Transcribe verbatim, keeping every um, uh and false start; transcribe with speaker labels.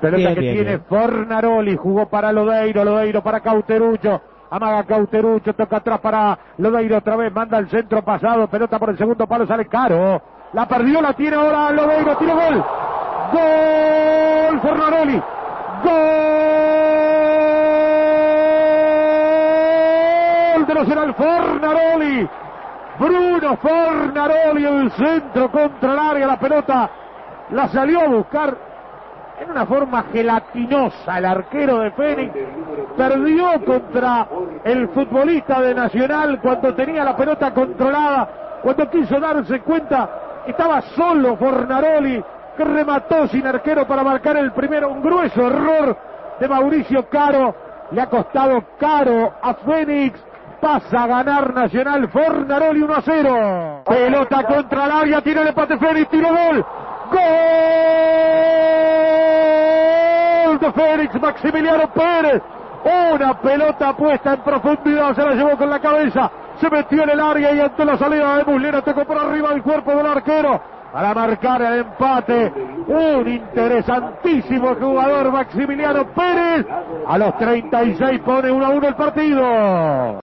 Speaker 1: Pelota
Speaker 2: Bien,
Speaker 1: que
Speaker 2: bien,
Speaker 1: tiene
Speaker 2: bien.
Speaker 1: Fornaroli, jugó para Lodeiro, Lodeiro para Cauterucho, amaga Cauterucho, toca atrás para Lodeiro otra vez, manda el centro pasado, pelota por el segundo palo, sale Caro, la perdió, la tiene ahora Lodeiro, tiro gol, gol Fornaroli, gol de Nacional Fornaroli, Bruno Fornaroli, el centro contra el área, la pelota la salió a buscar en una forma gelatinosa el arquero de Fénix, perdió contra el futbolista de Nacional cuando tenía la pelota controlada, cuando quiso darse cuenta, estaba solo Fornaroli, que remató sin arquero para marcar el primero, un grueso error de Mauricio Caro, le ha costado caro a Fénix, pasa a ganar Nacional, Fornaroli uno a cero, pelota contra el área, tira el empate Fénix, tiro gol, gol de Fénix, Maximiliano Pérez, una pelota puesta en profundidad, se la llevó con la cabeza, se metió en el área y ante la salida de Muslera tocó por arriba del cuerpo del arquero para marcar el empate, un interesantísimo jugador Maximiliano Pérez, a los treinta y seis pone uno a uno el partido.